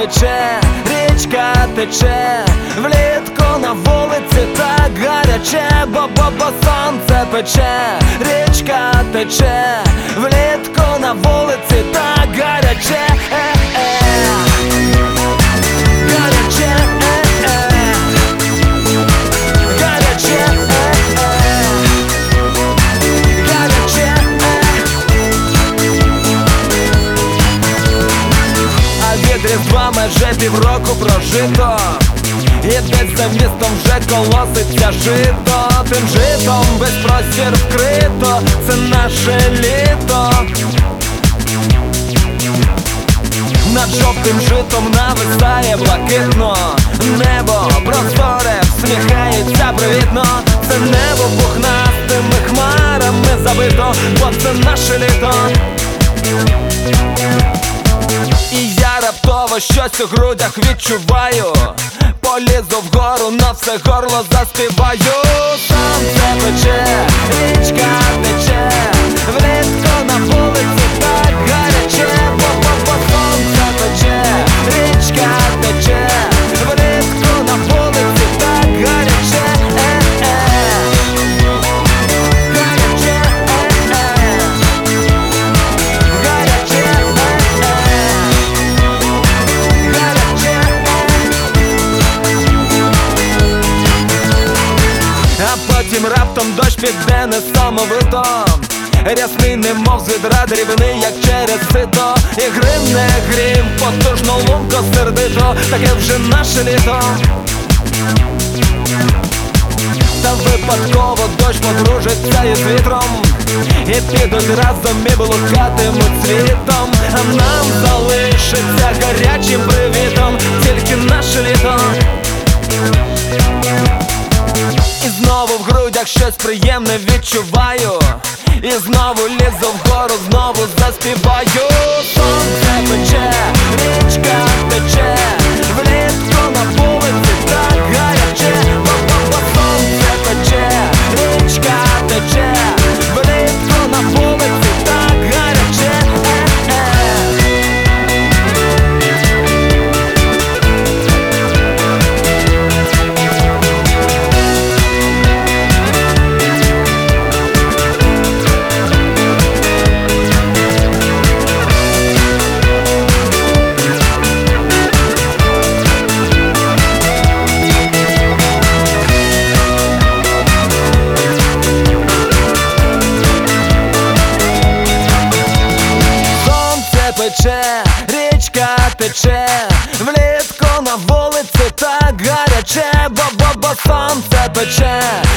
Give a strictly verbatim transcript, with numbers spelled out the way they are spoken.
пече, річка тече, влітку на вулиці так гаряче, бо-бо-бо сонце пече, річка тече, влітку на вулиці так гаряче, е-е, гаряче, е-е, гаряче, е-е, гаряче, е. А від Різдва майже півроку прожито, і десь за містом вже колоситься жито. Тим житом весь простір вкрито, це наше літо. Над жовтим житом нависає блакитно небо, просторе всміхається привітно. Це небо пухнастими хмарами забито, бо це наше літо. І я раптово щось у грудях відчуваю, полізу вгору, на все горло заспіваю. Сонце пече, річка тече, влітку на вулиці так гаряче, бо-бо-бо сонце пече, річка тече, влітку на вулиці так гаряче, е-е, гаряче, е-е, гаряче, е-е, гаряче, е. А потім раптом дощ піде несамовито, рясний немов з відра дрібний, як через сито. І гримне грім, потужно лунко сердито, таке вже наше літо. Та випадково дощ подружиться із вітром, і підуть разом і блукатимуть світом. А нам залишиться гарячим привітом тільки наше літо. І знову в грудях щось приємне відчуваю, і знову лізу вгору, знову заспіваю. Сонце пече, річка тече, влітку на вулиці так гаряче, бо-бо-бо сонце пече, річка тече, влітку на вулиці так гаряче, е-е. Пече, річка тече, влітку на вулиці так гаряче, бо-бо-бо сонце пече,